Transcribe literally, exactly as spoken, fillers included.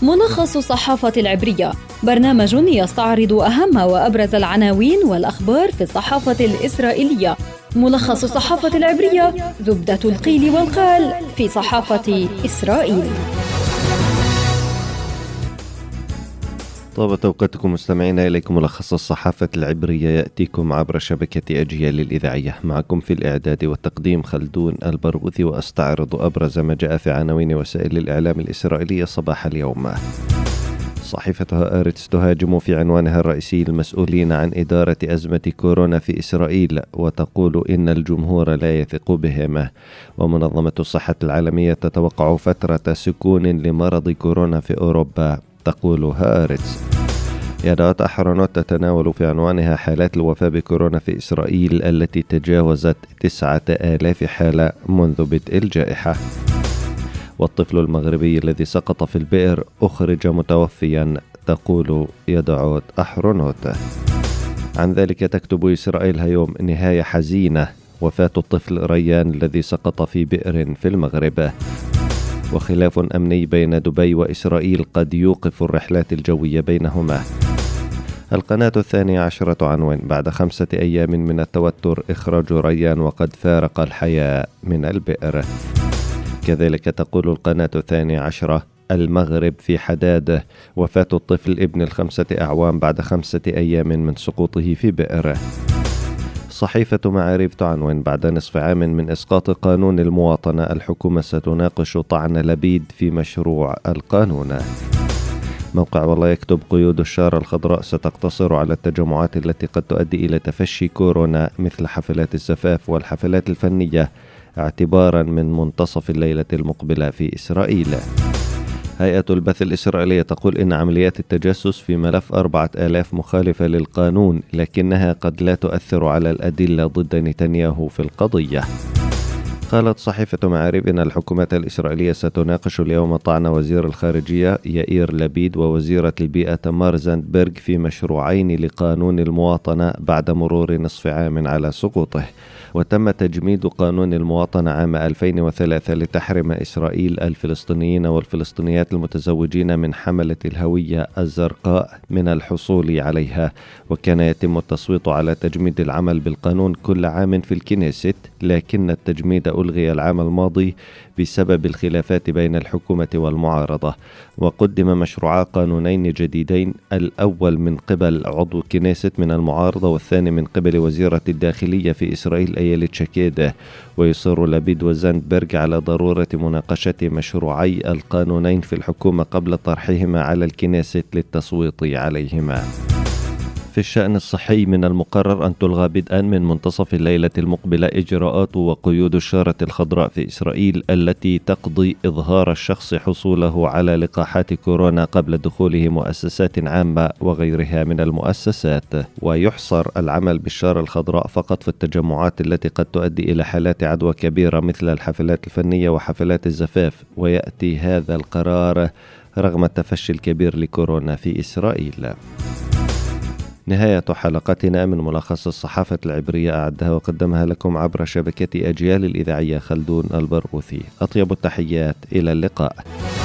ملخص الصحافة العبرية، برنامج يستعرض أهم وأبرز العناوين والأخبار في الصحافة الإسرائيلية. ملخص الصحافة العبرية، زبدة القيل والقال في صحافة إسرائيل. طابت أوقاتكم مستمعينا، إليكم ملخص الصحافة العبرية يأتيكم عبر شبكة أجيال الإذاعية. معكم في الإعداد والتقديم خلدون البرغوثي، وأستعرض أبرز ما جاء في عناوين وسائل الإعلام الإسرائيلية صباح اليوم. صحيفة هآرتس تهاجم في عنوانها الرئيسي المسؤولين عن إدارة أزمة كورونا في إسرائيل، وتقول إن الجمهور لا يثق بهم. ومنظمة الصحة العالمية تتوقع فترة سكون لمرض كورونا في أوروبا، تقول هآرتس. يدعوت أحرنوت تتناول في عنوانها حالات الوفاة بكورونا في إسرائيل التي تجاوزت تسعة آلاف حالة منذ بدء الجائحة. والطفل المغربي الذي سقط في البئر أخرج متوفيا، تقول يدعوت أحرنوت. عن ذلك تكتب إسرائيل هيوم: نهاية حزينة، وفاة الطفل ريان الذي سقط في بئر في المغرب. وخلاف أمني بين دبي وإسرائيل قد يوقف الرحلات الجوية بينهما. القناة الثانية عشرة عنوان: بعد خمسة أيام من التوتر إخراج ريان وقد فارق الحياة من البئر. كذلك تقول القناة الثانية عشرة: المغرب في حداده، وفاة الطفل ابن الخمسة أعوام بعد خمسة أيام من سقوطه في بئر. صحيفة معاريف تعنون: بعد نصف عام من إسقاط قانون المواطنة، الحكومة ستناقش طعن لبيد في مشروع القانون. موقع والله يكتب: قيود الشارة الخضراء ستقتصر على التجمعات التي قد تؤدي إلى تفشي كورونا مثل حفلات الزفاف والحفلات الفنية اعتبارا من منتصف الليلة المقبلة في إسرائيل. هيئة البث الإسرائيلية تقول إن عمليات التجسس في ملف أربعة آلاف مخالفة للقانون، لكنها قد لا تؤثر على الأدلة ضد نتنياهو في القضية. قالت صحيفة معاريف إن الحكومة الإسرائيلية ستناقش اليوم طعن وزير الخارجية يائير لبيد ووزيرة البيئة تمار زاندبرغ في مشروعين لقانون المواطنة بعد مرور نصف عام على سقوطه. وتم تجميد قانون المواطنة عام ألفين وثلاثة لتحرم إسرائيل الفلسطينيين والفلسطينيات المتزوجين من حملة الهوية الزرقاء من الحصول عليها. وكان يتم التصويت على تجميد العمل بالقانون كل عام في الكنيست، لكن التجميد ألغي العام الماضي بسبب الخلافات بين الحكومة والمعارضة. وقدم مشروعا قانونين جديدين، الأول من قبل عضو كنيست من المعارضة، والثاني من قبل وزيرة الداخلية في إسرائيل أيلت شكيدة. ويصر لبيد وزاندبرغ على ضرورة مناقشة مشروعي القانونين في الحكومة قبل طرحهما على الكنيست للتصويت عليهما. في الشأن الصحي، من المقرر أن تلغى بدءا من منتصف الليلة المقبلة إجراءات وقيود الشارة الخضراء في إسرائيل التي تقضي إظهار الشخص حصوله على لقاحات كورونا قبل دخوله مؤسسات عامة وغيرها من المؤسسات. ويحصر العمل بالشارة الخضراء فقط في التجمعات التي قد تؤدي إلى حالات عدوى كبيرة مثل الحفلات الفنية وحفلات الزفاف. ويأتي هذا القرار رغم التفشي الكبير لكورونا في إسرائيل. نهاية حلقتنا من ملخص الصحافة العبرية، أعدها وقدمها لكم عبر شبكة أجيال الإذاعية خلدون البرغوثي. أطيب التحيات، إلى اللقاء.